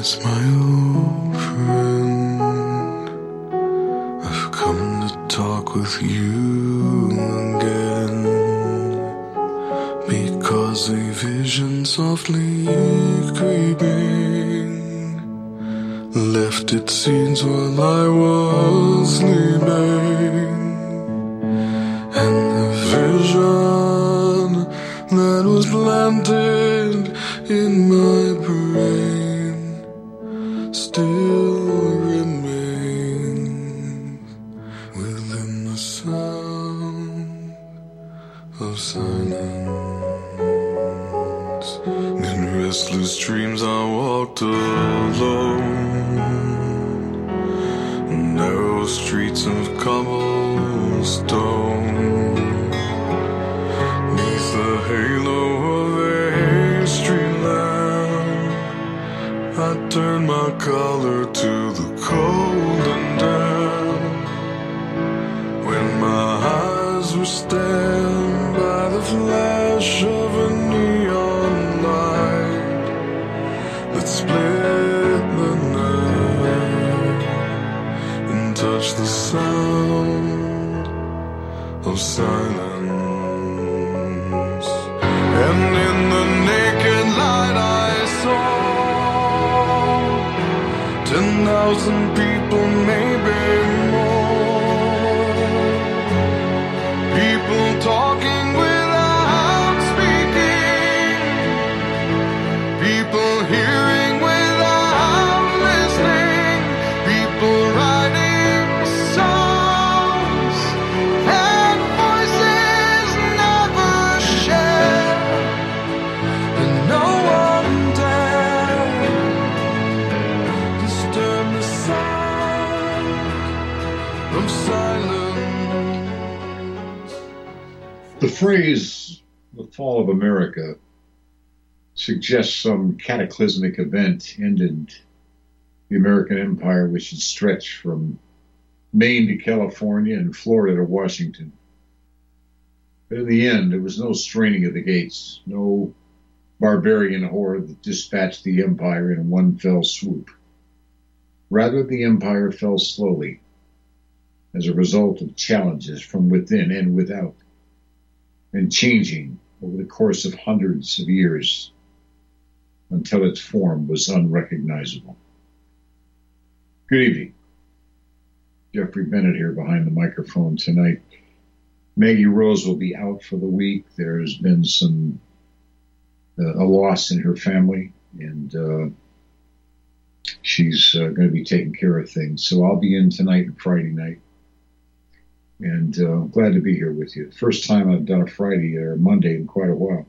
My old friend, I've come to talk with you again, because a vision softly creeping left its seeds while I was sleeping, and the vision that was planted in my brain still remains within the sound of silence. In restless dreams I walked alone, narrow streets of cobblestone, neath the halo of a street lamp. I turned my collar to the cold and damp, when my eyes were stabbed by the flash of a neon light that split the night and touched the sound of silence. And in the naked light I saw 10,000 people, maybe more, people talking without speaking, people hearing without listening, people writing songs that voices never share, and no one dared disturb the sound of silence. The phrase, the fall of America, suggests some cataclysmic event ended the American empire, which had stretched from Maine to California and Florida to Washington. But in the end, there was no straining of the gates, no barbarian horde that dispatched the empire in one fell swoop. Rather, the empire fell slowly as a result of challenges from within and without, and changing over the course of hundreds of years until its form was unrecognizable. Good evening. Jeffrey Bennett here behind the microphone tonight. Maggie Rose will be out for the week. There's been a loss in her family, and she's going to be taking care of things. So I'll be in tonight and Friday night. And glad to be here with you. First time I've done a Friday or Monday in quite a while.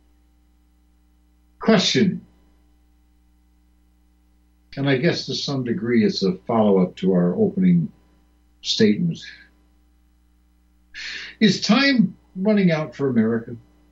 Question. And I guess to some degree it's a follow-up to our opening statement. Is time running out for America?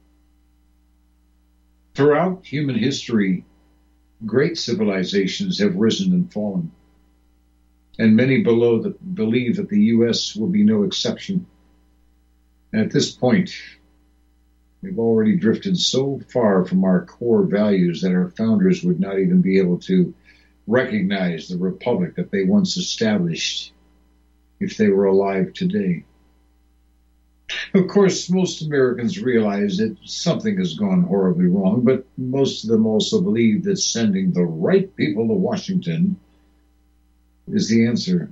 Throughout human history, great civilizations have risen and fallen, and many believe that the U.S. will be no exception. And at this point, we've already drifted so far from our core values that our founders would not even be able to recognize the republic that they once established if they were alive today. Of course, most Americans realize that something has gone horribly wrong, but most of them also believe that sending the right people to Washington is the answer.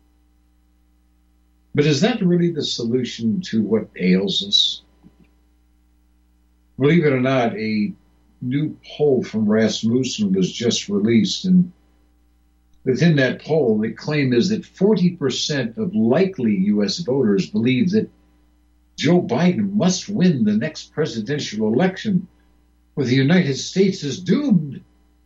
But is that really the solution to what ails us? Believe it or not, a new poll from Rasmussen was just released, and within that poll, the claim is that 40% of likely U.S. voters believe that Joe Biden must win the next presidential election, or the United States is doomed.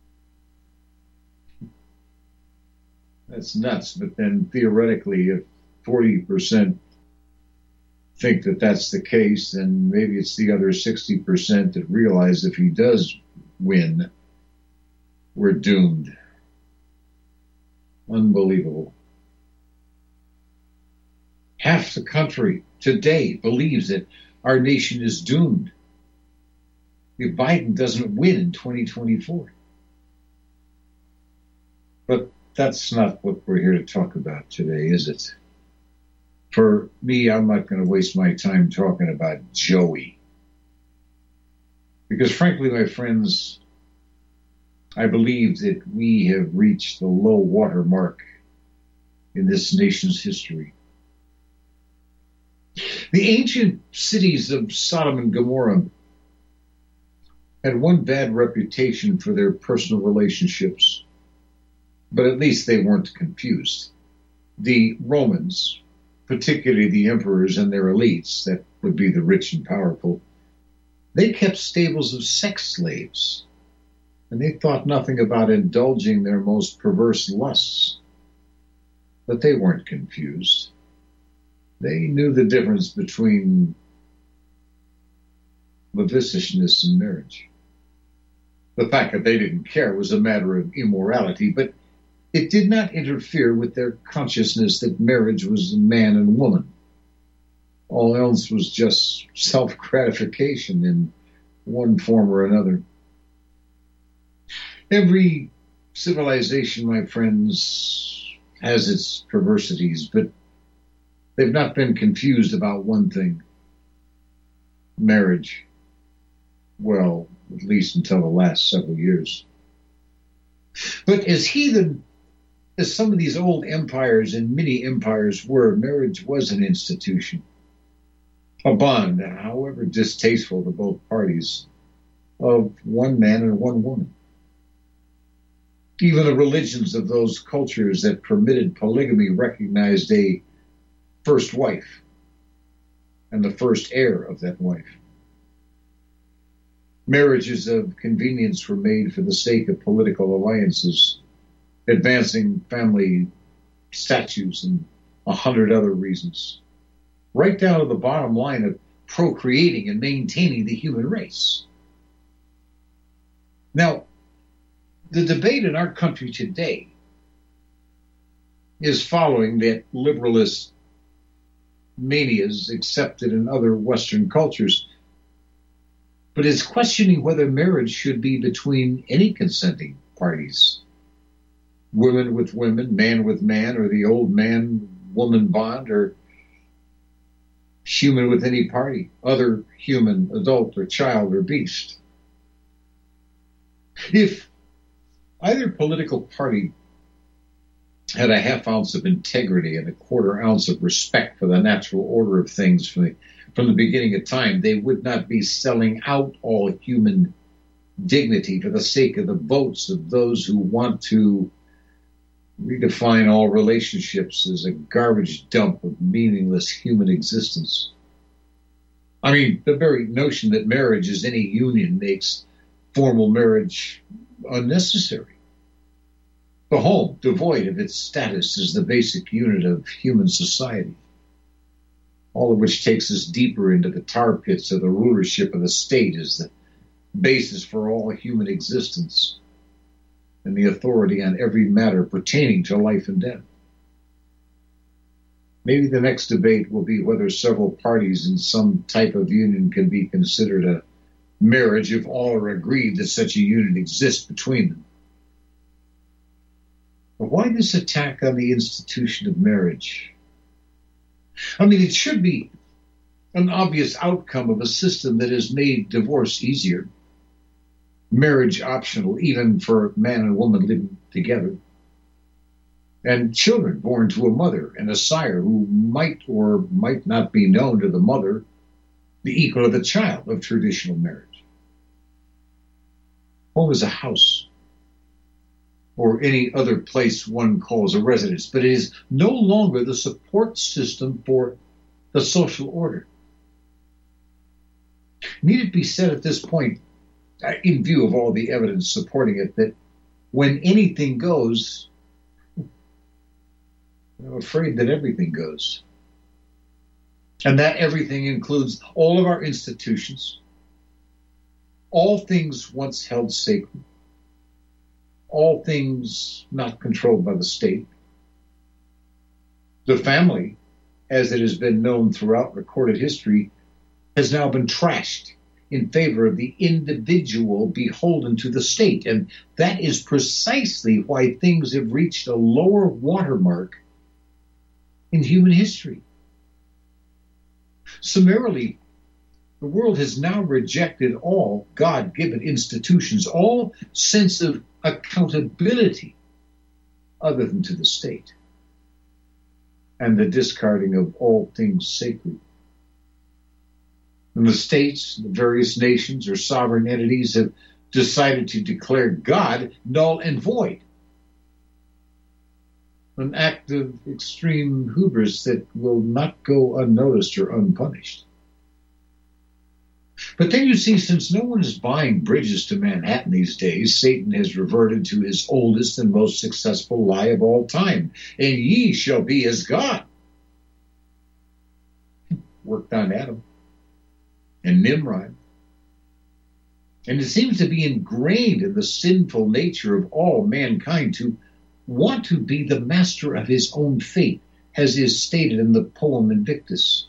That's nuts, but then theoretically, if 40% think that that's the case, then maybe it's the other 60% that realize if he does win, we're doomed. Unbelievable. Half the country today believes that our nation is doomed if Biden doesn't win in 2024. that's not what we're here to talk about today, is it? For me, I'm not going to waste my time talking about Joey. Because frankly, my friends, I believe that we have reached the low water mark in this nation's history. The ancient cities of Sodom and Gomorrah had one bad reputation for their personal relationships, but at least they weren't confused. The Romans, particularly the emperors and their elites, that would be the rich and powerful, they kept stables of sex slaves, and they thought nothing about indulging their most perverse lusts. But they weren't confused. They knew the difference between lasciviousness and marriage. The fact that they didn't care was a matter of immorality, but it did not interfere with their consciousness that marriage was a man and woman. All else was just self-gratification in one form or another. Every civilization, my friends, has its perversities, but they've not been confused about one thing: marriage. Well, at least until the last several years. But as heathen as some of these old empires and mini empires were, marriage was an institution. A bond, however distasteful to both parties, of one man and one woman. Even the religions of those cultures that permitted polygamy recognized a first wife and the first heir of that wife. Marriages of convenience were made for the sake of political alliances, advancing family statutes and 100 other reasons, right down to the bottom line of procreating and maintaining the human race. Now, the debate in our country today is following that liberalist manias accepted in other Western cultures, but is questioning whether marriage should be between any consenting parties. Women with women, man with man, or the old man-woman bond, or human with any party, other human, adult, or child, or beast. If either political party had a half ounce of integrity and a quarter ounce of respect for the natural order of things from the beginning of time, they would not be selling out all human dignity for the sake of the votes of those who want to redefine all relationships as a garbage dump of meaningless human existence. I mean, the very notion that marriage is any union makes formal marriage unnecessary. The home, devoid of its status, is the basic unit of human society, all of which takes us deeper into the tar pits of the rulership of the state as the basis for all human existence and the authority on every matter pertaining to life and death. Maybe the next debate will be whether several parties in some type of union can be considered a marriage if all are agreed that such a union exists between them. But why this attack on the institution of marriage? I mean, it should be an obvious outcome of a system that has made divorce easier, marriage optional even for man and woman living together, and children born to a mother and a sire who might or might not be known to the mother, the equal of the child of traditional marriage. Home is a house or any other place one calls a residence, but it is no longer the support system for the social order. Need it be said at this point, in view of all the evidence supporting it, that when anything goes, I'm afraid that everything goes. And that everything includes all of our institutions, all things once held sacred, all things not controlled by the state. The family, as it has been known throughout recorded history, has now been trashed in favor of the individual beholden to the state. And that is precisely why things have reached a lower watermark in human history. Summarily, the world has now rejected all God-given institutions, all sense of accountability other than to the state, and the discarding of all things sacred. And the states, the various nations or sovereign entities have decided to declare God null and void. An act of extreme hubris that will not go unnoticed or unpunished. But then you see, since no one is buying bridges to Manhattan these days, Satan has reverted to his oldest and most successful lie of all time. And ye shall be as God. Worked on Adam and Nimrod. And it seems to be ingrained in the sinful nature of all mankind to want to be the master of his own fate, as is stated in the poem Invictus.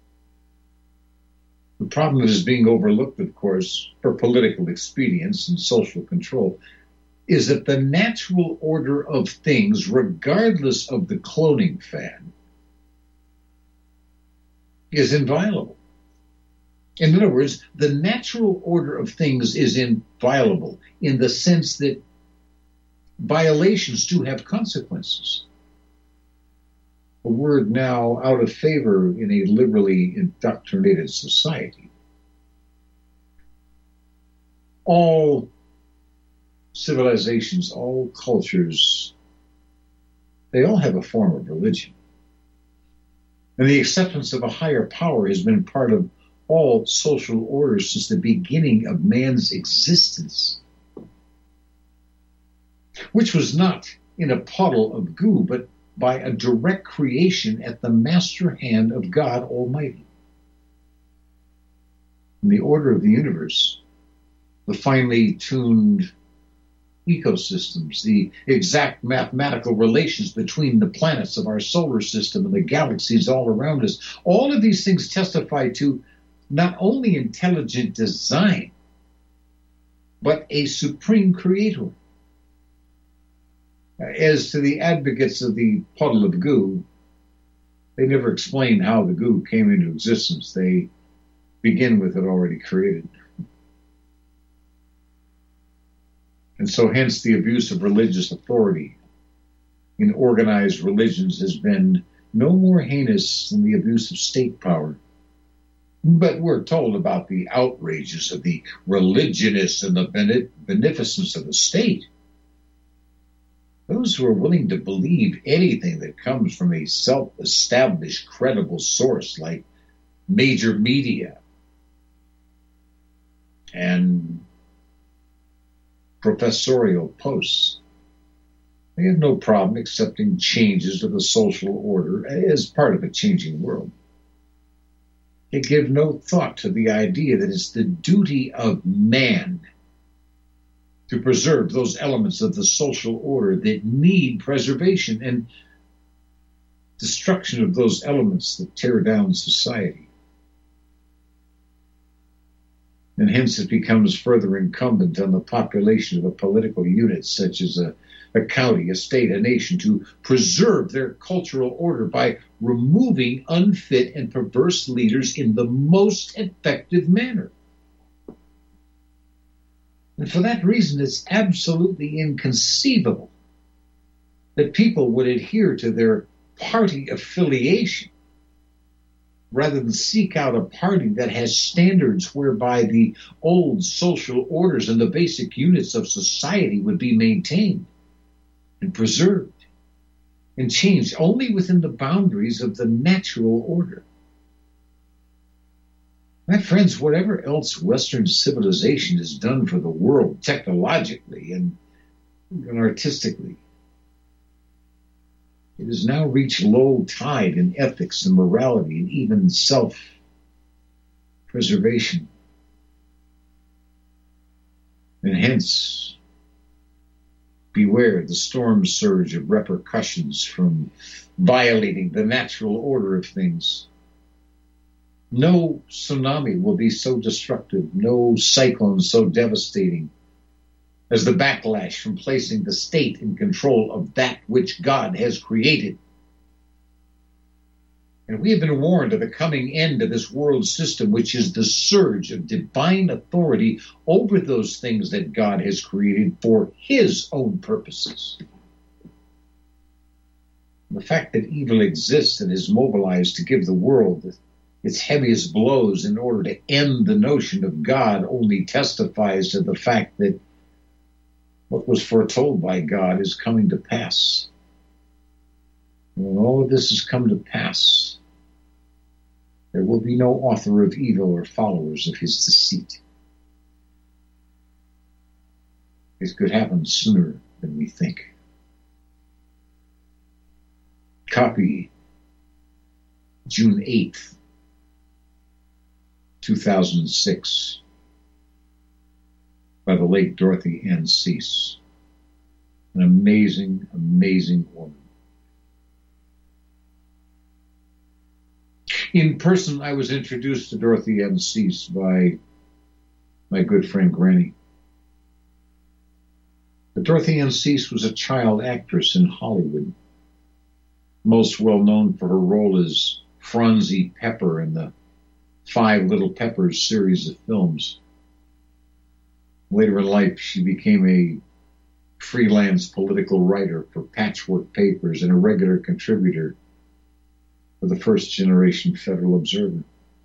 The problem that is being overlooked, of course, for political expedience and social control, is that the natural order of things, regardless of the cloning fad, is inviolable. In other words, the natural order of things is inviolable in the sense that violations do have consequences. A word now out of favor in a liberally indoctrinated society. All civilizations, all cultures, they all have a form of religion. And the acceptance of a higher power has been part of all social orders since the beginning of man's existence, which was not in a puddle of goo, but by a direct creation at the master hand of God Almighty. In the order of the universe, the finely tuned ecosystems, the exact mathematical relations between the planets of our solar system and the galaxies all around us, all of these things testify to not only intelligent design, but a supreme creator. As to the advocates of the puddle of goo, they never explain how the goo came into existence. They begin with it already created. And so hence the abuse of religious authority in organized religions has been no more heinous than the abuse of state power. But we're told about the outrages of the religionists and the beneficence of the state. Those who are willing to believe anything that comes from a self-established, credible source like major media and professorial posts, they have no problem accepting changes to the social order as part of a changing world. They give no thought to the idea that it's the duty of man to preserve those elements of the social order that need preservation and destruction of those elements that tear down society. And hence it becomes further incumbent on the population of a political unit such as a county, a state, a nation to preserve their cultural order by removing unfit and perverse leaders in the most effective manner. And for that reason, it's absolutely inconceivable that people would adhere to their party affiliation rather than seek out a party that has standards whereby the old social orders and the basic units of society would be maintained and preserved and changed only within the boundaries of the natural order. My friends, whatever else Western civilization has done for the world technologically and artistically, it has now reached low tide in ethics and morality and even self-preservation. And hence, beware the storm surge of repercussions from violating the natural order of things. No tsunami will be so destructive, no cyclone so devastating as the backlash from placing the state in control of that which God has created. And we have been warned of the coming end of this world system, which is the surge of divine authority over those things that God has created for his own purposes. The fact that evil exists and is mobilized to give the world its heaviest blows in order to end the notion of God only testifies to the fact that what was foretold by God is coming to pass. And when all of this has come to pass, there will be no author of evil or followers of his deceit. It could happen sooner than we think. Copy June 8th, 2006, by the late Dorothy Ann Cease. An amazing, amazing woman. In person, I was introduced to Dorothy Ann Cease by my good friend Granny. But Dorothy Ann Cease was a child actress in Hollywood, most well known for her role as Phronsie Pepper in the Five Little Peppers series of films. Later in life, she became a freelance political writer for Patchwork Papers and a regular contributor for the First Generation Federal Observer.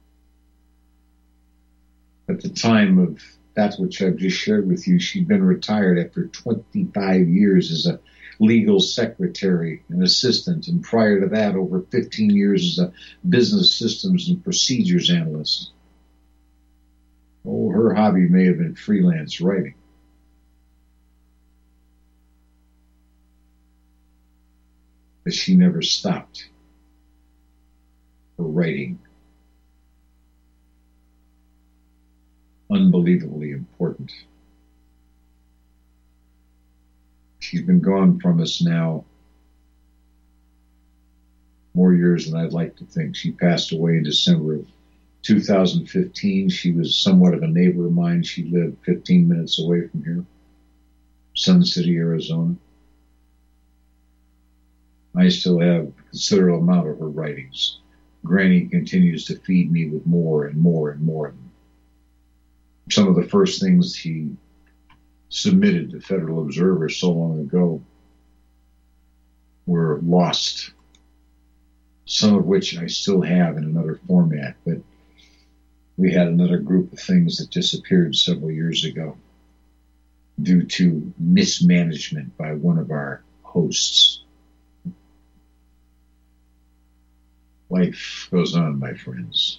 At the time of that which I've just shared with you, she'd been retired after 25 years as a legal secretary and assistant, and prior to that, over 15 years as a business systems and procedures analyst. Oh, her hobby may have been freelance writing. But she never stopped her writing. Unbelievably important. She's been gone from us now more years than I'd like to think. She passed away in December of 2015. She was somewhat of a neighbor of mine. She lived 15 minutes away from here, Sun City, Arizona. I still have a considerable amount of her writings. Granny continues to feed me with more and more and more. Some of the first things she submitted to Federal Observer so long ago were lost, some of which I still have in another format, but we had another group of things that disappeared several years ago due to mismanagement by one of our hosts. Life goes on, my friends.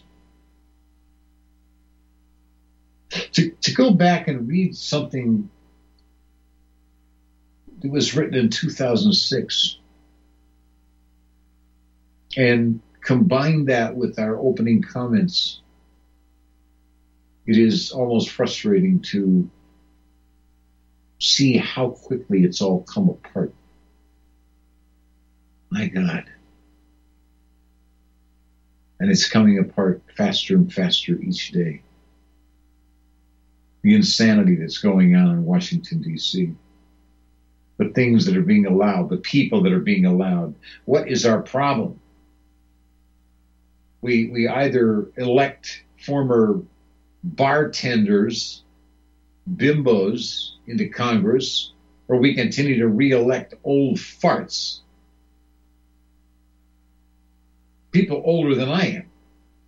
To go back and read something that was written in 2006 and combine that with our opening comments, it is almost frustrating to see how quickly it's all come apart. My God. And it's coming apart faster and faster each day. The insanity that's going on in Washington, D.C., the things that are being allowed, the people that are being allowed. What is our problem? We either elect former bartenders, bimbos into Congress, or we continue to re-elect old farts. People older than I am.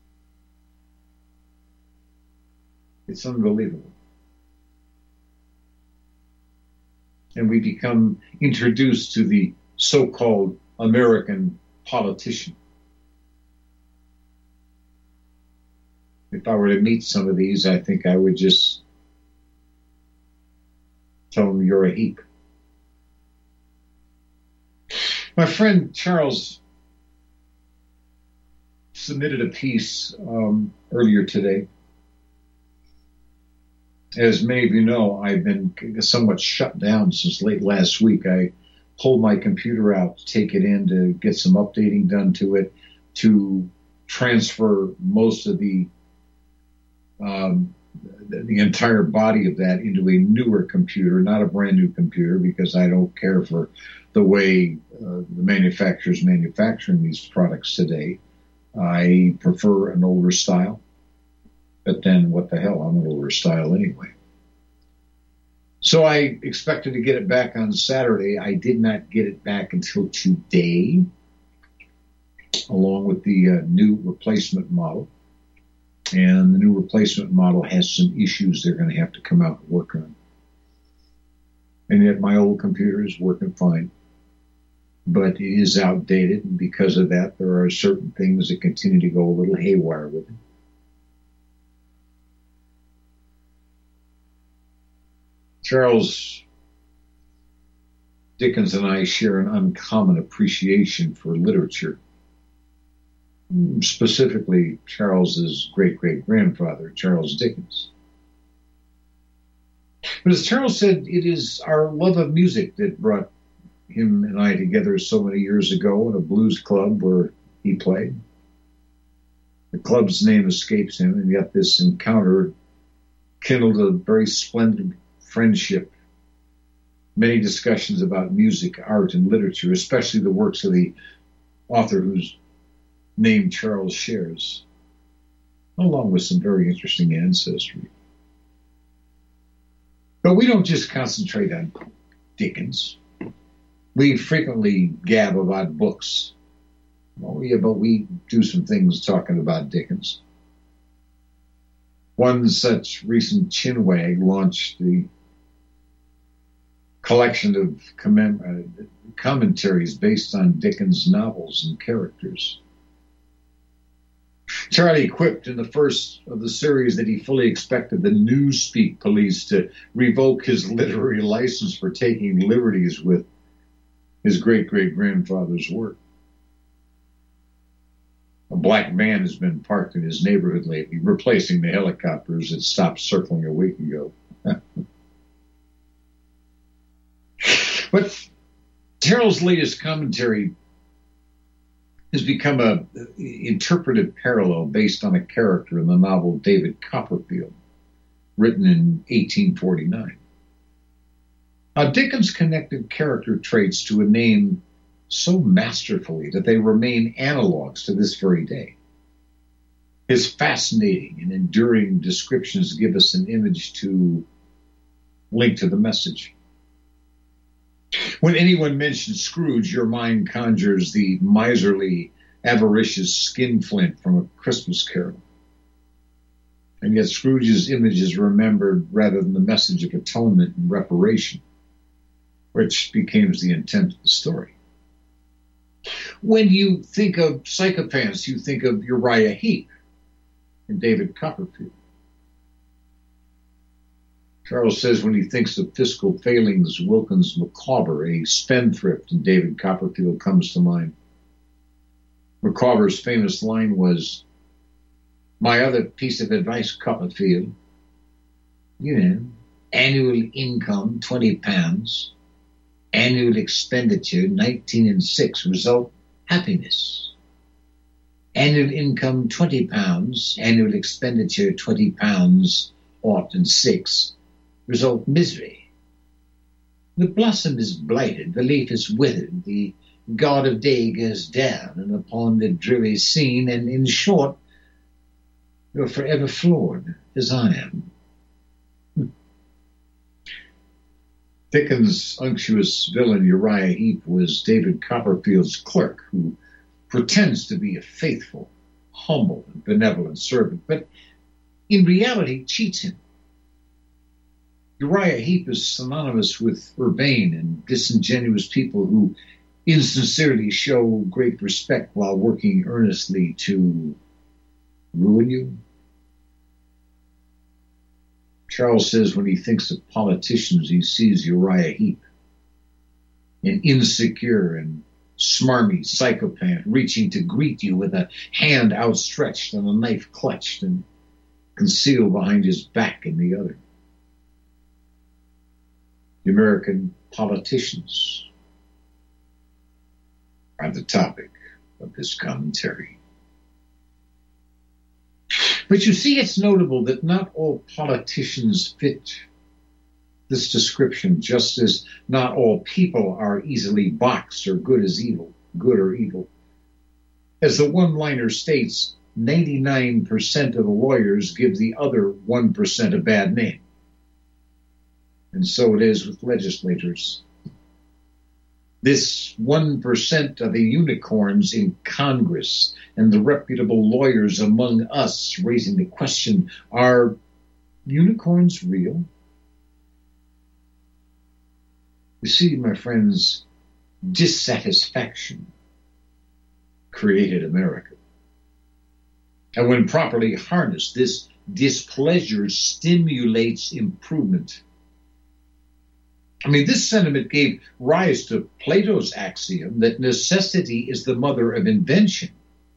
It's unbelievable. And we become introduced to the so-called American politician. If I were to meet some of these, I think I would just tell them you're a heap. My friend Charles submitted a piece earlier today. As many of you know, I've been somewhat shut down since late last week. I pulled my computer out to take it in to get some updating done to it, to transfer most of the entire body of that into a newer computer, not a brand new computer, because I don't care for the way the manufacturers manufacturing these products today. I prefer an older style, but then what the hell, I'm an older style anyway. So I expected to get it back on Saturday. I did not get it back until today, along with the new replacement model. And the new replacement model has some issues they're going to have to come out and work on. And yet my old computer is working fine. But it is outdated, and because of that, there are certain things that continue to go a little haywire with it. Charles Dickens and I share an uncommon appreciation for literature. Specifically, Charles's great-great-grandfather, Charles Dickens. But as Charles said, it is our love of music that brought him and I together so many years ago in a blues club where he played. The club's name escapes him, and yet this encounter kindled a very splendid friendship. Many discussions about music, art, and literature, especially the works of the author whose name Charles shares, along with some very interesting ancestry. But we don't just concentrate on Dickens. We frequently gab about books. Oh, yeah, but we do some things talking about Dickens. One such recent chinwag launched the collection of commentaries based on Dickens' novels and characters. Charlie quipped in the first of the series that he fully expected the Newspeak police to revoke his literary license for taking liberties with his great-great-grandfather's work. A black van has been parked in his neighborhood lately, replacing the helicopters that stopped circling a week ago. But Charles' latest commentary has become an interpretive parallel based on a character in the novel David Copperfield, written in 1849. Now, Dickens connected character traits to a name so masterfully that they remain analogs to this very day. His fascinating and enduring descriptions give us an image to link to the message. When anyone mentions Scrooge, your mind conjures the miserly, avaricious skinflint from A Christmas Carol. And yet Scrooge's image is remembered rather than the message of atonement and reparation, which becomes the intent of the story. When you think of psychopaths, you think of Uriah Heep and David Copperfield. Charles says when he thinks of fiscal failings, Wilkins Micawber, a spendthrift, and David Copperfield comes to mind. Micawber's famous line was, "My other piece of advice, Copperfield, annual income, £20, annual expenditure, 19 and 6, result, happiness. Annual income, £20, annual expenditure, £20, ought and 6, result misery. The blossom is blighted, the leaf is withered, the god of day goes down, and upon the dreary scene, and in short, you're forever floored, as I am." Dickens' unctuous villain Uriah Heep was David Copperfield's clerk, who pretends to be a faithful, humble, and benevolent servant, but in reality cheats him. Uriah Heep is synonymous with urbane and disingenuous people who insincerely show great respect while working earnestly to ruin you. Charles says when he thinks of politicians, he sees Uriah Heep, an insecure and smarmy psychopath reaching to greet you with a hand outstretched and a knife clutched and concealed behind his back in the other. The American politicians are the topic of this commentary. But you see, it's notable that not all politicians fit this description, just as not all people are easily boxed or good or evil. As the one-liner states, 99% of the lawyers give the other 1% a bad name. And so it is with legislators. This 1% are the unicorns in Congress and the reputable lawyers among us, raising the question, are unicorns real? You see, my friends, dissatisfaction created America. And when properly harnessed, this displeasure stimulates improvement. I mean, this sentiment gave rise to Plato's axiom that necessity is the mother of invention.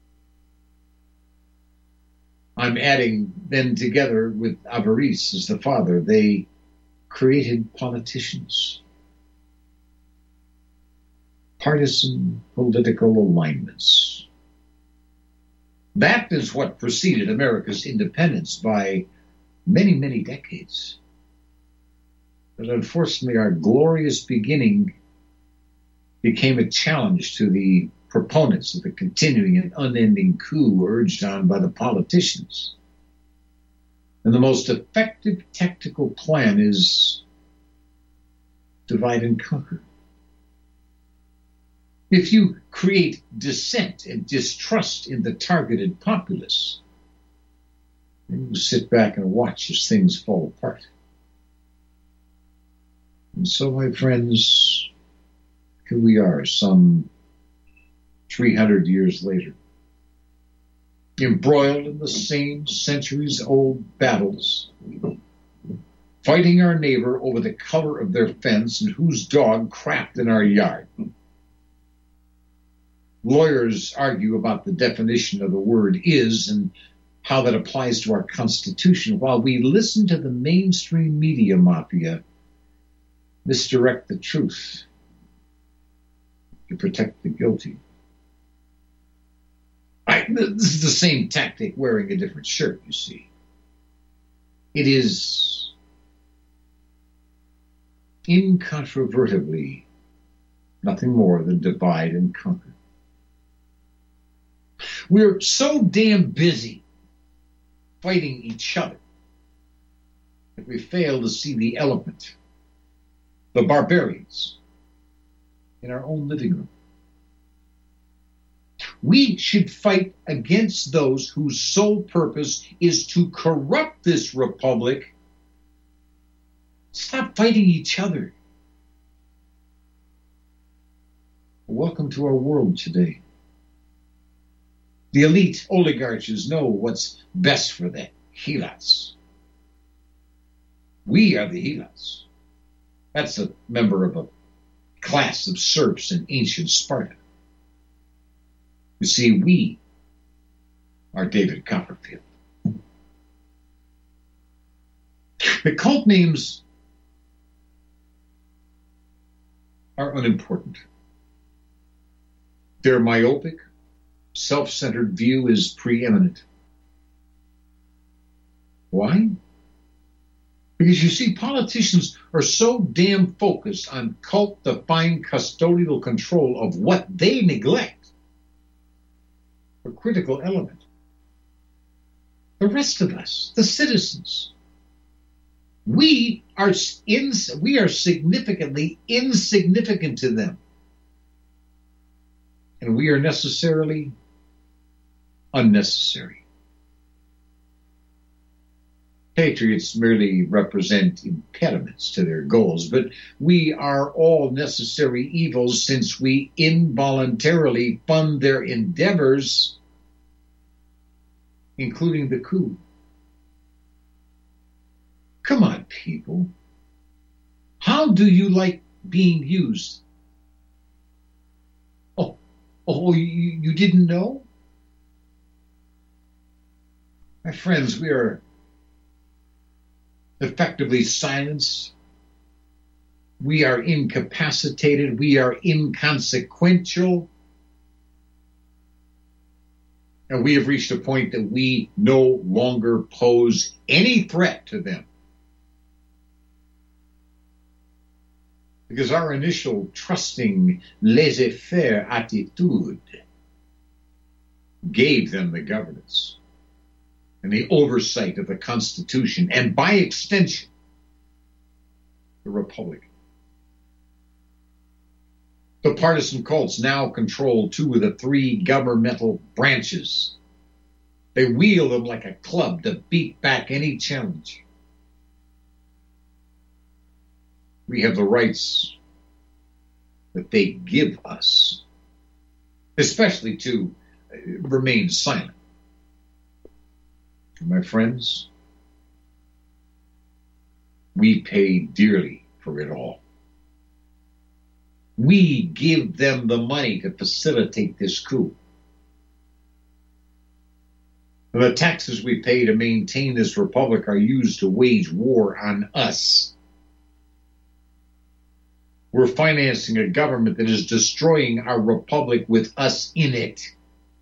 I'm adding then together with Averroes as the father, they created politicians. Partisan political alignments. That is what preceded America's independence by many, many decades. But unfortunately, our glorious beginning became a challenge to the proponents of the continuing and unending coup urged on by the politicians. And the most effective tactical plan is divide and conquer. If you create dissent and distrust in the targeted populace, then you sit back and watch as things fall apart. And so, my friends, here we are, some 300 years later, embroiled in the same centuries-old battles, fighting our neighbor over the color of their fence and whose dog crapped in our yard. Lawyers argue about the definition of the word is and how that applies to our Constitution, while we listen to the mainstream media mafia misdirect the truth to protect the guilty. This is the same tactic wearing a different shirt, you see. It is incontrovertibly nothing more than divide and conquer. We're so damn busy fighting each other that we fail to see the elephant, the barbarians, in our own living room. We should fight against those whose sole purpose is to corrupt this republic. Stop fighting each other. Welcome to our world today. The elite oligarchs know what's best for the helots. We are the helots. That's a member of a class of serfs in ancient Sparta. You see, we are David Copperfield. The cult names are unimportant. Their myopic, self-centered view is preeminent. Why? Because you see, politicians are so damn focused on cult-defined custodial control of what they neglect a critical element. The rest of us, the citizens, we are significantly insignificant to them. And we are necessarily unnecessary. Patriots merely represent impediments to their goals, but we are all necessary evils since we involuntarily fund their endeavors, including the coup. Come on, people. How do you like being used? Oh, you didn't know? My friends, we are effectively silenced. We are incapacitated. We are inconsequential. And we have reached a point that we no longer pose any threat to them. Because our initial trusting, laissez-faire attitude gave them the governance and the oversight of the Constitution, and by extension, the Republic. The partisan cults now control 2 of the 3 governmental branches. They wield them like a club to beat back any challenge. We have the rights that they give us, especially to remain silent. My friends, we pay dearly for it all. We give them the money to facilitate this coup. The taxes we pay to maintain this republic are used to wage war on us. We're financing a government that is destroying our republic with us in it.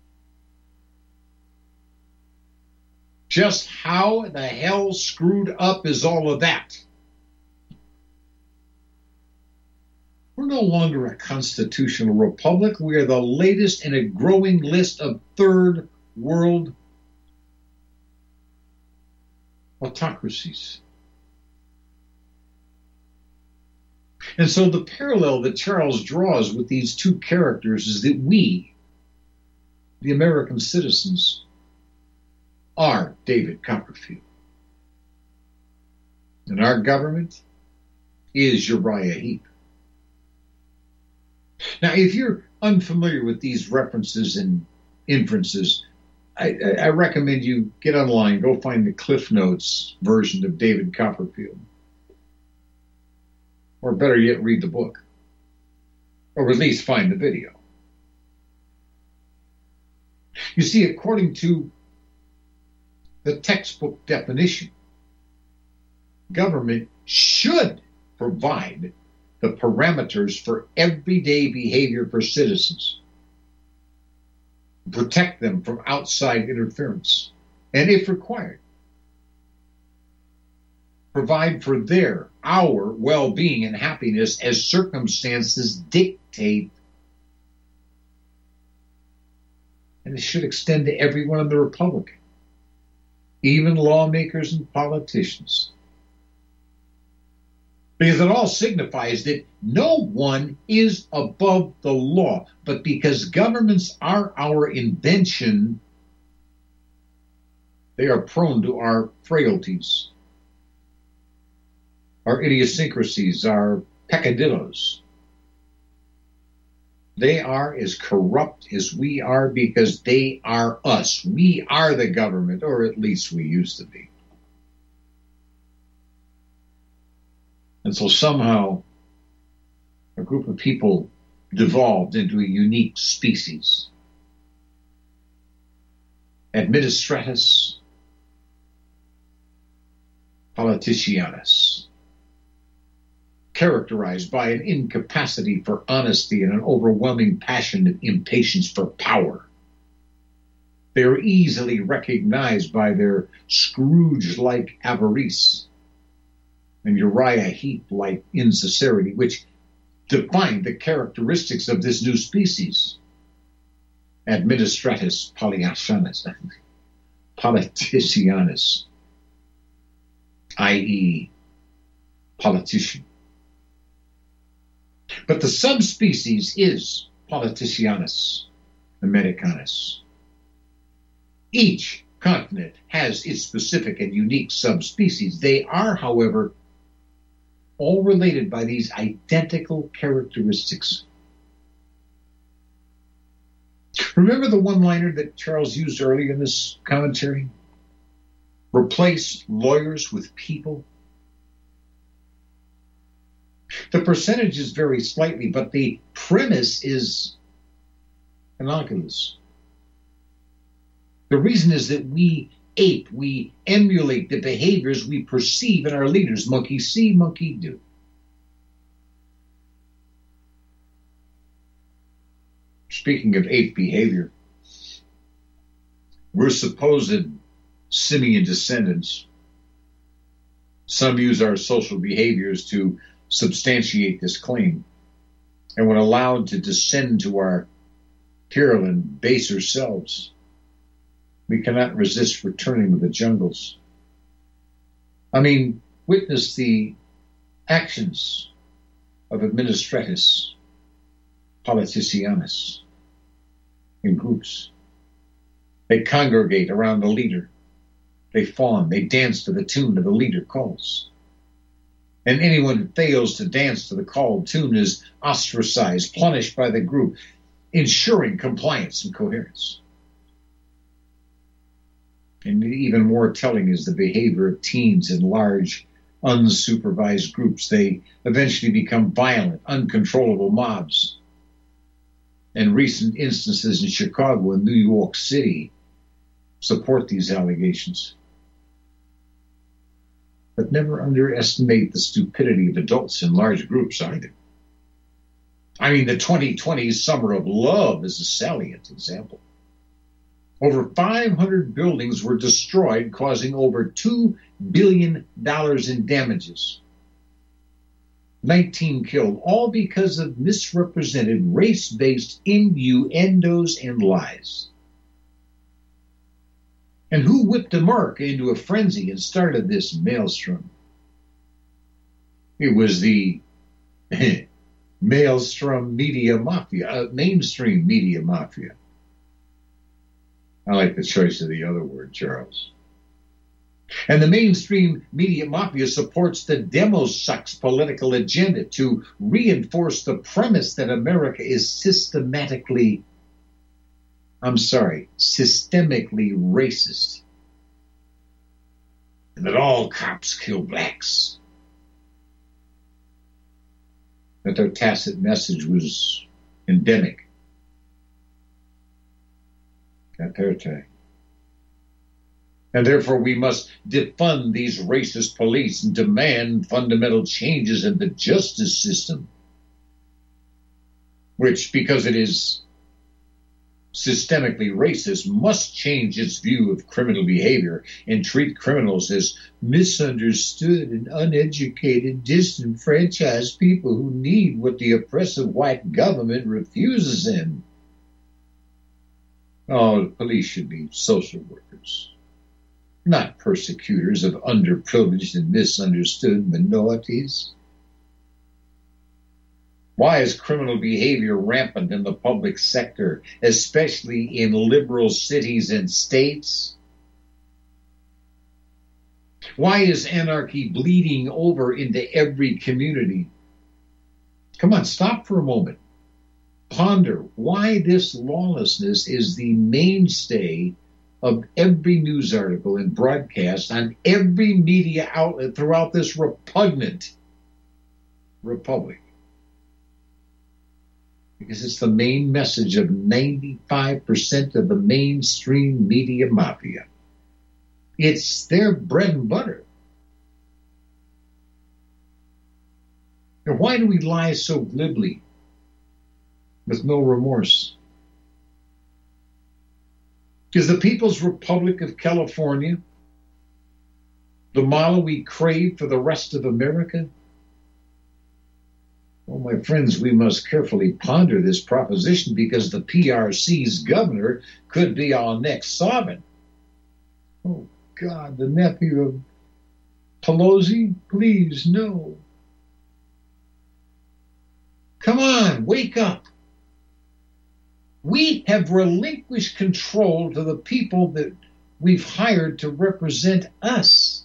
Just how the hell screwed up is all of that? We're no longer a constitutional republic. We are the latest in a growing list of third world autocracies. And so the parallel that Charles draws with these 2 characters is that we, the American citizens, are David Copperfield. And our government is Uriah Heep. Now, if you're unfamiliar with these references and inferences, I recommend you get online, go find the Cliff Notes version of David Copperfield. Or better yet, read the book. Or at least find the video. You see, according to the textbook definition, government should provide the parameters for everyday behavior for citizens, protect them from outside interference, and if required, provide for our well-being and happiness as circumstances dictate. And it should extend to everyone in the Republic, even lawmakers and politicians. Because it all signifies that no one is above the law. But because governments are our invention, they are prone to our frailties, our idiosyncrasies, our peccadillos. They are as corrupt as we are because they are us. We are the government, or at least we used to be. And so somehow a group of people devolved into a unique species. Administratus politicianus, characterized by an incapacity for honesty and an overwhelming passion and impatience for power. They are easily recognized by their Scrooge-like avarice and Uriah Heep-like insincerity, which defined the characteristics of this new species. Administratus politicianus, i.e., politician. But the subspecies is politicianus americanus. Each continent has its specific and unique subspecies. They are, however, all related by these identical characteristics. Remember the one-liner that Charles used earlier in this commentary? Replace lawyers with people. The percentages vary slightly, but the premise is analogous. The reason is that we emulate the behaviors we perceive in our leaders. Monkey see, monkey do. Speaking of ape behavior, We're supposed simian descendants. Some use our social behaviors to substantiate this claim. And when allowed to descend to our purulent, baser selves, we cannot resist returning to the jungles. I mean, witness the actions of administratus politicianus in groups. They congregate around the leader. They fawn. They dance to the tune of the leader calls. And anyone who fails to dance to the called tune is ostracized, punished by the group, ensuring compliance and coherence. And even more telling is the behavior of teens in large, unsupervised groups. They eventually become violent, uncontrollable mobs. And recent instances in Chicago and New York City support these allegations. But never underestimate the stupidity of adults in large groups either. I mean, the 2020 Summer of Love is a salient example. Over 500 buildings were destroyed, causing over $2 billion in damages. 19 killed, all because of misrepresented race-based innuendos and lies. And who whipped America into a frenzy and started this maelstrom? It was the maelstrom media mafia, mainstream media mafia. I like the choice of the other word, Charles. And the mainstream media mafia supports the Demo-Sucks political agenda to reinforce the premise that America is systemically racist. And that all cops kill blacks. That their tacit message was endemic. Apartheid. And therefore we must defund these racist police and demand fundamental changes in the justice system, which, because it is systemically racist, must change its view of criminal behavior and treat criminals as misunderstood and uneducated, disenfranchised people who need what the oppressive white government refuses them. Oh, the police should be social workers, not persecutors of underprivileged and misunderstood minorities. Why is criminal behavior rampant in the public sector, especially in liberal cities and states? Why is anarchy bleeding over into every community? Come on, stop for a moment. Ponder why this lawlessness is the mainstay of every news article and broadcast on every media outlet throughout this repugnant republic. Because it's the main message of 95% of the mainstream media mafia. It's their bread and butter. Now, why do we lie so glibly with no remorse? Is the People's Republic of California the model we crave for the rest of America? Well, my friends, we must carefully ponder this proposition because the PRC's governor could be our next sovereign. Oh, God, the nephew of Pelosi? Please, no. Come on, wake up. We have relinquished control to the people that we've hired to represent us.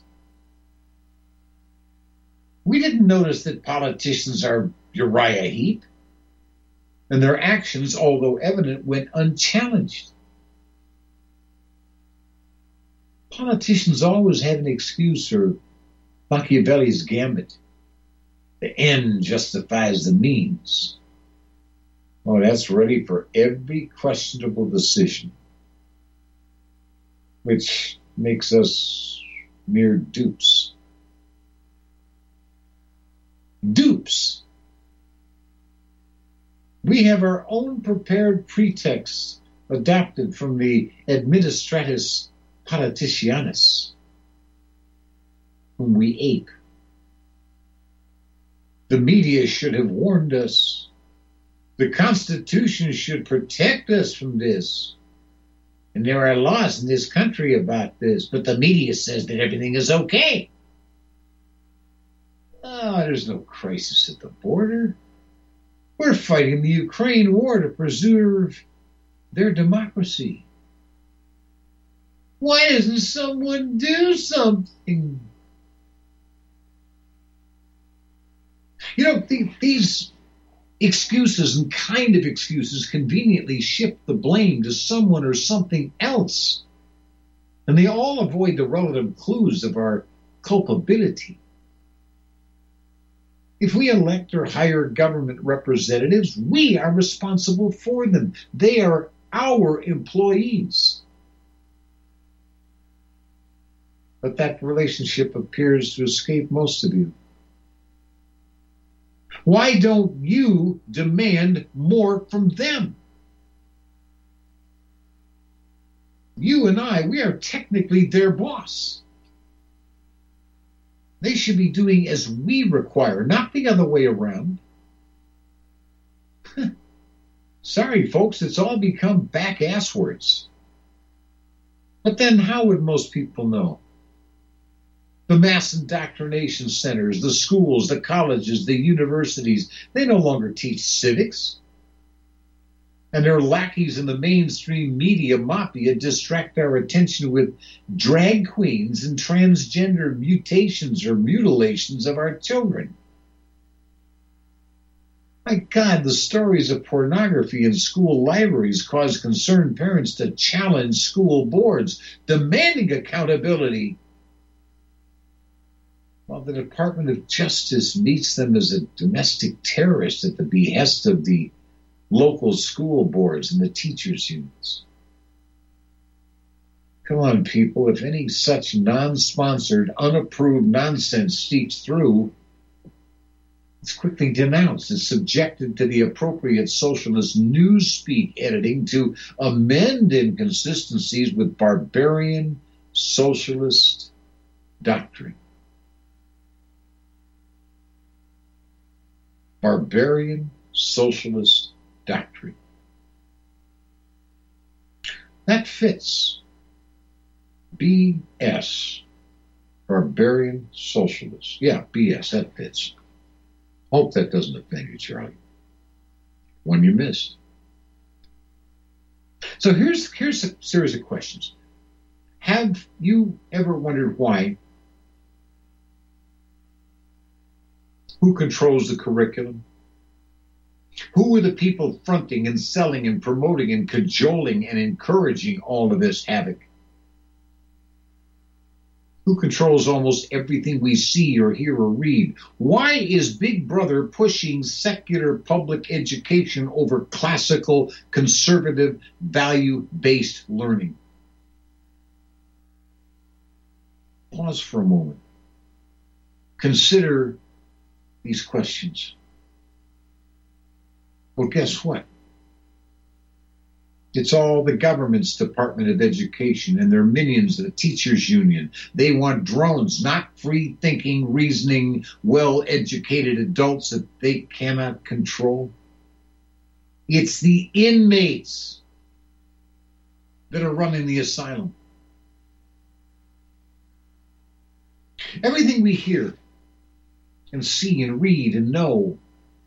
We didn't notice that politicians are Uriah Heep, and their actions, although evident, went unchallenged. Politicians always had an excuse for Machiavelli's gambit. The end justifies the means. Oh, that's ready for every questionable decision, which makes us mere dupes. Dupes. We have our own prepared pretexts adopted from the Administratus Politicianus, whom we ape. The media should have warned us. The Constitution should protect us from this. And there are laws in this country about this, but the media says that everything is okay. Oh, there's no crisis at the border. We're fighting the Ukraine war to preserve their democracy. Why doesn't someone do something? You know, these excuses and kind of excuses conveniently shift the blame to someone or something else. And they all avoid the relative clues of our culpability. If we elect or hire government representatives, we are responsible for them. They are our employees. But that relationship appears to escape most of you. Why don't you demand more from them? You and I, we are technically their boss. They should be doing as we require, not the other way around. Sorry, folks, it's all become back-ass words. But then how would most people know? The mass indoctrination centers, the schools, the colleges, the universities, they no longer teach civics. And their lackeys in the mainstream media mafia distract our attention with drag queens and transgender mutations or mutilations of our children. My God, the stories of pornography in school libraries cause concerned parents to challenge school boards, demanding accountability, while the Department of Justice meets them as a domestic terrorist at the behest of the local school boards and the teachers' unions. Come on, people, if any such non-sponsored, unapproved nonsense seeps through, it's quickly denounced and subjected to the appropriate socialist newspeak editing to amend inconsistencies with barbarian socialist doctrine. Barbarian socialist doctrine. That fits. BS. Barbarian socialist. Yeah, BS, that fits. Hope that doesn't offend you, Charlie. One you missed. So here's a series of questions. Have you ever wondered why? Who controls the curriculum? Who are the people fronting and selling and promoting and cajoling and encouraging all of this havoc? Who controls almost everything we see or hear or read? Why is Big Brother pushing secular public education over classical, conservative, value-based learning? Pause for a moment. Consider these questions. Well, guess what? It's all the government's Department of Education and their minions, the teachers' union. They want drones, not free-thinking, reasoning, well-educated adults that they cannot control. It's the inmates that are running the asylum. Everything we hear and see and read and know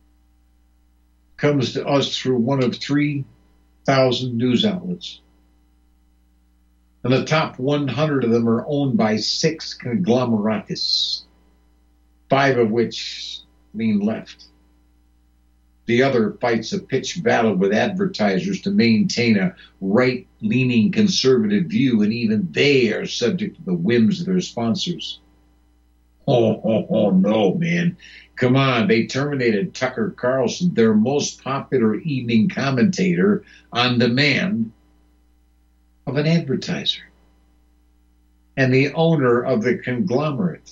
comes to us through one of 3,000 news outlets. And the top 100 of them are owned by 6 conglomerates, 5 of which lean left. The other fights a pitched battle with advertisers to maintain a right-leaning conservative view, and even they are subject to the whims of their sponsors. Oh, no, man. Come on, they terminated Tucker Carlson, their most popular evening commentator, on demand of an advertiser and the owner of the conglomerate.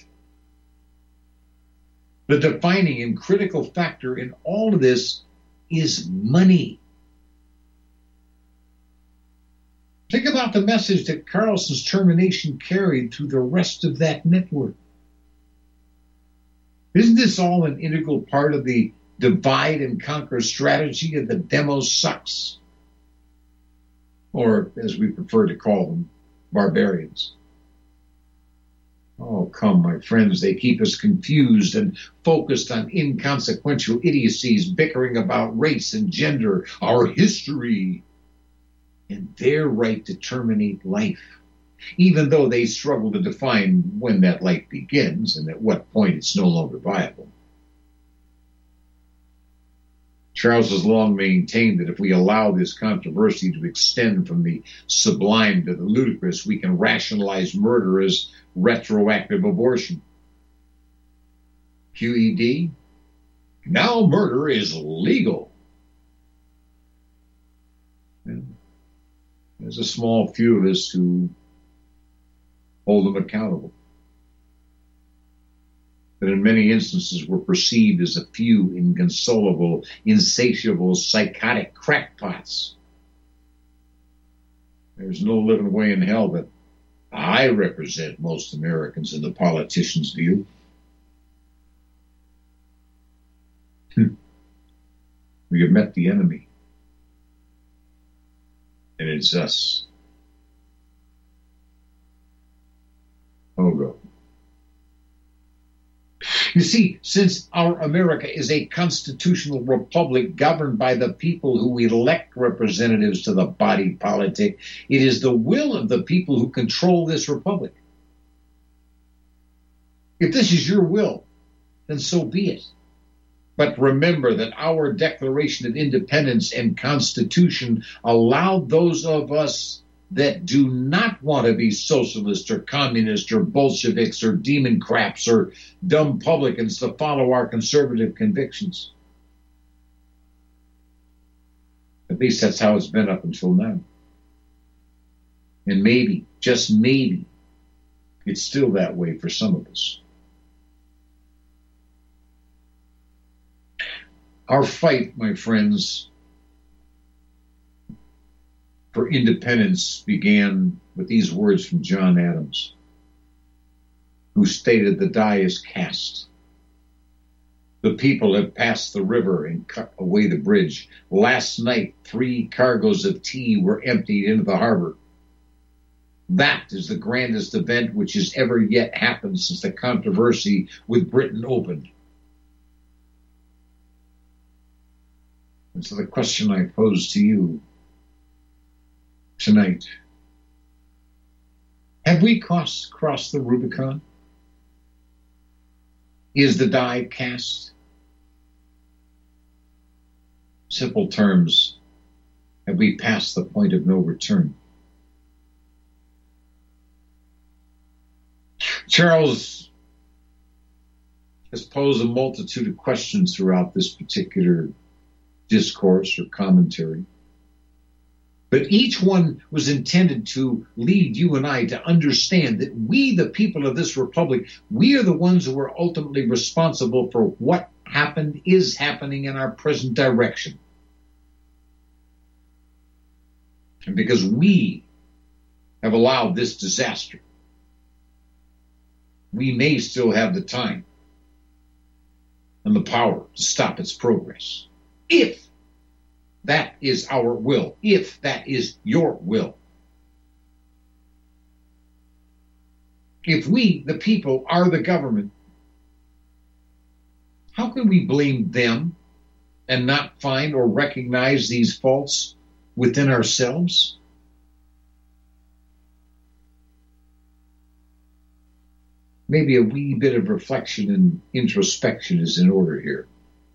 The defining and critical factor in all of this is money. Think about the message that Carlson's termination carried through the rest of that network. Isn't this all an integral part of the divide and conquer strategy of the demos sucks? Or, as we prefer to call them, barbarians. Oh, come, my friends, they keep us confused and focused on inconsequential idiocies, bickering about race and gender, our history, and their right to terminate life, even though they struggle to define when that life begins and at what point it's no longer viable. Charles has long maintained that if we allow this controversy to extend from the sublime to the ludicrous, we can rationalize murder as retroactive abortion. QED? Now murder is legal. And there's a small few of us who hold them accountable. But in many instances were perceived as a few inconsolable, insatiable, psychotic crackpots. There's no living way in hell that I represent most Americans in the politicians' view. We have met the enemy. And it's us. Oh, God. You see, since our America is a constitutional republic governed by the people who elect representatives to the body politic, it is the will of the people who control this republic. If this is your will, then so be it. But remember that our Declaration of Independence and Constitution allowed those of us that do not want to be socialists or communists or Bolsheviks or demon craps or dumb publicans to follow our conservative convictions. At least that's how it's been up until now. And maybe, just maybe, it's still that way for some of us. Our fight, my friends, for independence began with these words from John Adams, who stated, "The die is cast. The people have passed the river and cut away the bridge. Last night, 3 cargoes of tea were emptied into the harbor. That is the grandest event which has ever yet happened since the controversy with Britain opened." And so the question I pose to you tonight, have we crossed the Rubicon? Is the die cast? Simple terms, have we passed the point of no return? Charles has posed a multitude of questions throughout this particular discourse or commentary. But each one was intended to lead you and I to understand that we, the people of this republic, we are the ones who are ultimately responsible for what happened, is happening in our present direction. And because we have allowed this disaster, we may still have the time and the power to stop its progress. If that is our will, if that is your will. If we, the people, are the government, how can we blame them and not find or recognize these faults within ourselves? Maybe a wee bit of reflection and introspection is in order here.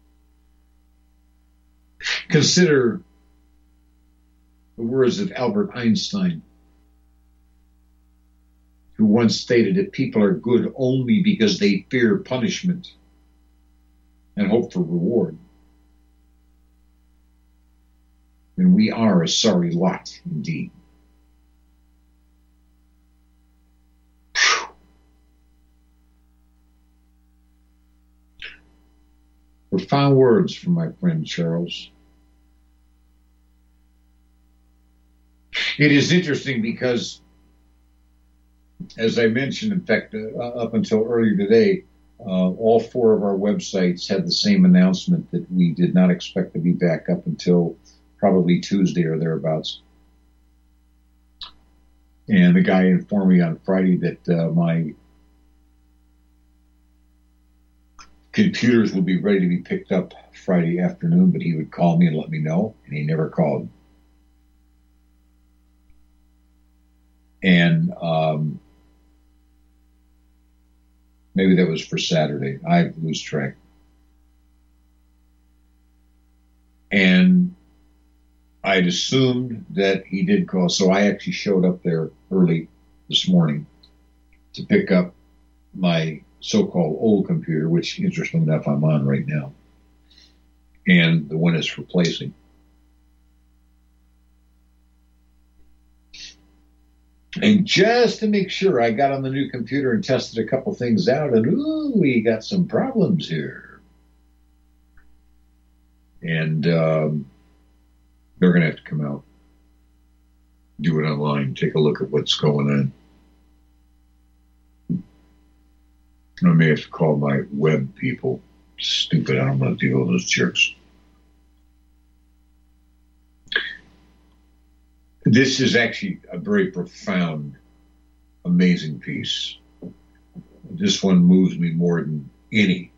Consider the words of Albert Einstein, who once stated that people are good only because they fear punishment and hope for reward. And we are a sorry lot indeed. Profound words from my friend Charles. It is interesting because, as I mentioned, in fact, up until earlier today, all four of our websites had the same announcement that we did not expect to be back up until probably Tuesday or thereabouts. And the guy informed me on Friday that my computers will be ready to be picked up Friday afternoon, but he would call me and let me know, and he never called. And maybe that was for Saturday. I lose track. And I'd assumed that he did call, so I actually showed up there early this morning to pick up my so-called old computer, which, interesting enough, I'm on right now, and the one it's replacing. And just to make sure, I got on the new computer and tested a couple things out, and ooh, we got some problems here. And they're going to have to come out, do it online, take a look at what's going on. I may have to call my web people. Stupid, I don't want to deal with those jerks. This is actually a very profound, amazing piece. This one moves me more than any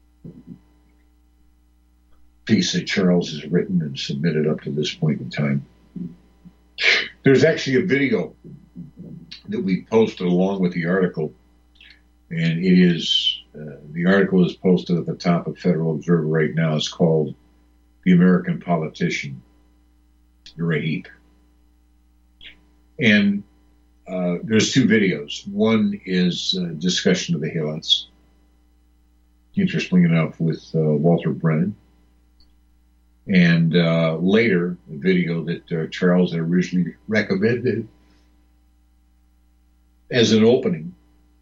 piece that Charles has written and submitted up to this point in time. There's actually a video that we posted along with the article, and it is, the article is posted at the top of Federal Observer right now. It's called "The American Politician, You're a Heap." And there's two videos. One is a discussion of the Helots, interestingly enough, with Walter Brennan. And later, a video that Charles had originally recommended as an opening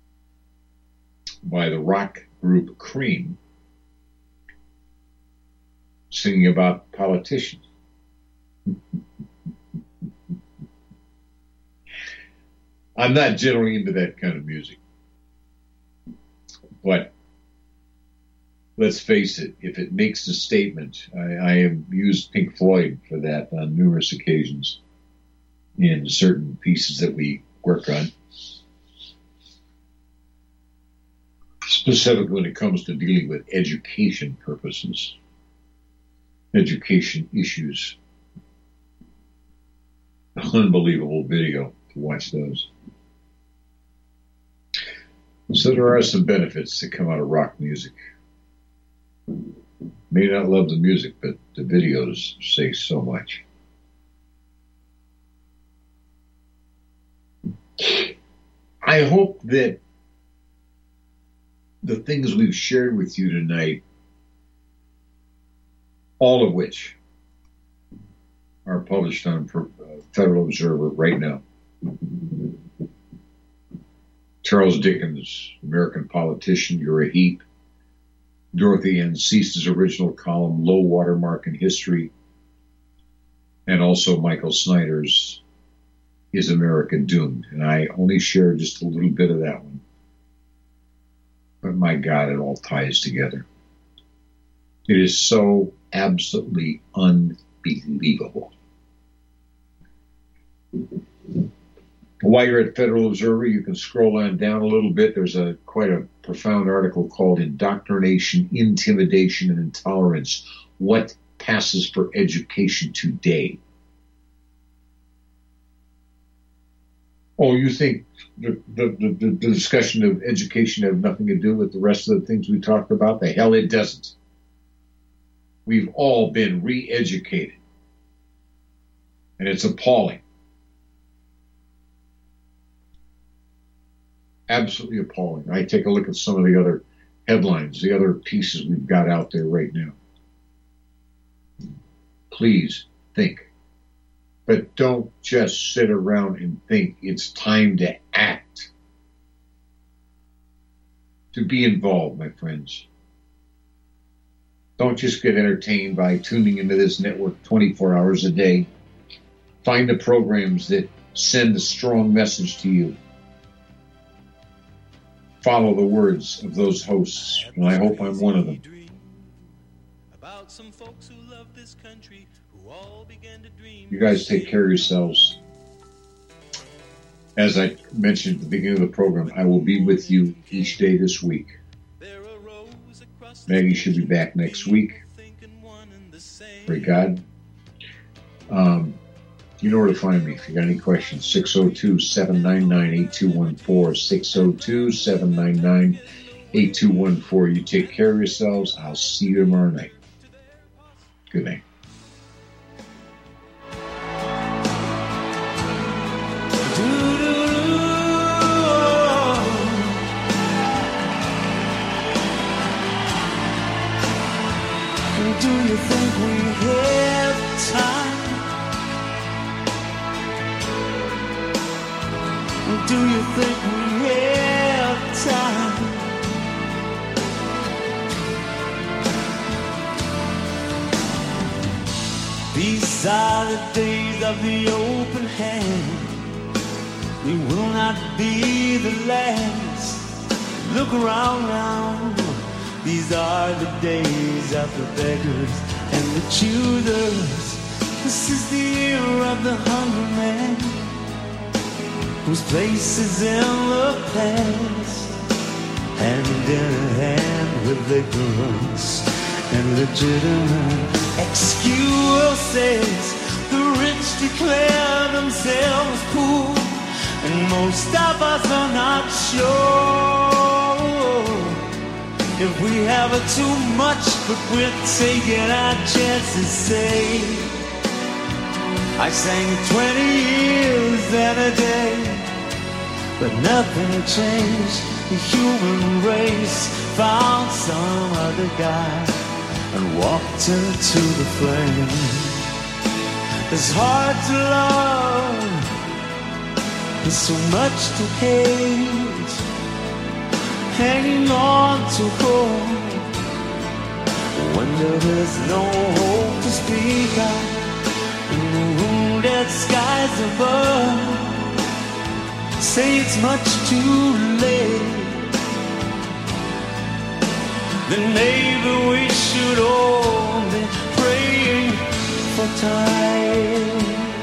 by the rock group Cream, singing about politicians. I'm not generally into that kind of music, but let's face it, if it makes a statement, I have used Pink Floyd for that on numerous occasions in certain pieces that we work on, specifically when it comes to dealing with education purposes, education issues. Unbelievable video to watch those. So there are some benefits that come out of rock music. May not love the music, but the videos say so much. I hope that the things we've shared with you tonight, all of which are published on Federal Observer right now. Charles Dickens, American Politician, You're a Heap. Dorothy Ann Cease's original column, Low Watermark in History. And also Michael Snyder's Is America Doomed? And I only shared just a little bit of that one. But my God, it all ties together. It is so absolutely unbelievable. While you're at Federal Observer, you can scroll on down a little bit. There's quite a profound article called Indoctrination, Intimidation, and Intolerance. What passes for education today? Oh, you think the discussion of education has nothing to do with the rest of the things we talked about? The hell it doesn't. We've all been re-educated. And it's appalling. Absolutely appalling. I take a look at some of the other headlines, the other pieces we've got out there right now. Please think. But don't just sit around and think. It's time to act. To be involved, my friends. Don't just get entertained by tuning into this network 24 hours a day. Find the programs that send a strong message to you. Follow the words of those hosts, and I hope I'm one of them. You guys take care of yourselves. As I mentioned at the beginning of the program, I will be with you each day this week. Maggie should be back next week. Pray God. You know where to find me if you got any questions. 602-799-8214. 602-799-8214. You take care of yourselves. I'll see you tomorrow night. Good night. Do you think we have time? Do you think we have time? These are the days of the open hand. We will not be the last. Look around now. These are the days of the beggars and the choosers. This is the year of the hungry man, whose place is in the past, hand in hand with ignorance and legitimate excuses. The rich declare themselves poor, and most of us are not sure if we have too much, but we're taking our chances. Say, I sang 20 years and a day, but nothing changed. The human race found some other guy and walked into the flame. It's hard to love, there's so much to hate, hanging on to hope when there is no hope to speak of in the wounded skies above. Say it's much too late, then maybe we should all be praying for time.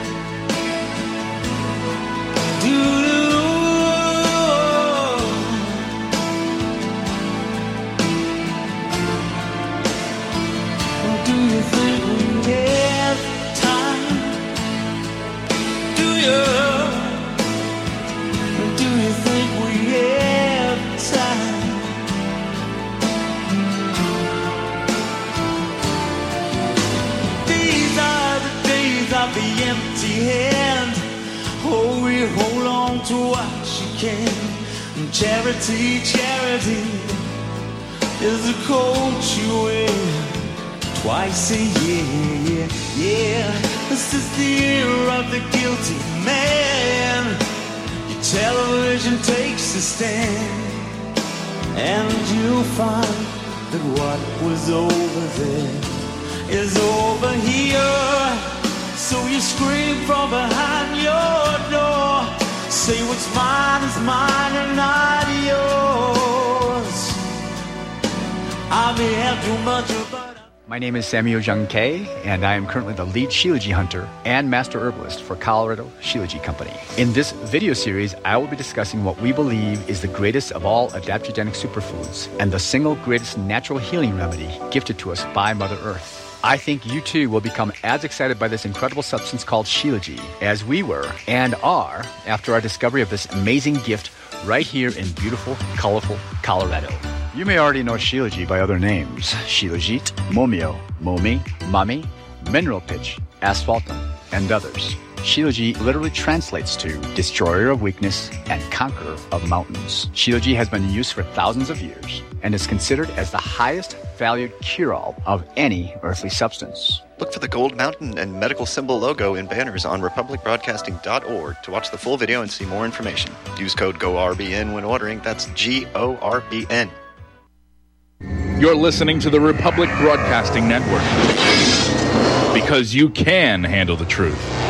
Hold on to what you can. Charity, charity is a coat you wear twice a year. Yeah, this is the year of the guilty man. Your television takes a stand, and you'll find that what was over there is over here. So you scream from behind your door, say what's mine is mine and not yours. I may have too much about. My name is Samuel Jung Kei, and I am currently the lead Shilajit hunter and master herbalist for Colorado Shilajit Company. In this video series, I will be discussing what we believe is the greatest of all adaptogenic superfoods and the single greatest natural healing remedy gifted to us by Mother Earth. I think you too will become as excited by this incredible substance called Shilajit as we were and are after our discovery of this amazing gift right here in beautiful, colorful Colorado. You may already know Shilajit by other names: Shilajit, Momio, Momi, Mami, Mineral Pitch, Asphaltum, and others. Shilajit literally translates to destroyer of weakness and conqueror of mountains. Shilajit has been in use for thousands of years and is considered as the highest valued cure-all of any earthly substance. Look for the gold mountain and medical symbol logo in banners on republicbroadcasting.org to watch the full video and see more information. Use code GORBN when ordering. That's GORBN. You're listening to the Republic Broadcasting Network, because you can handle the truth.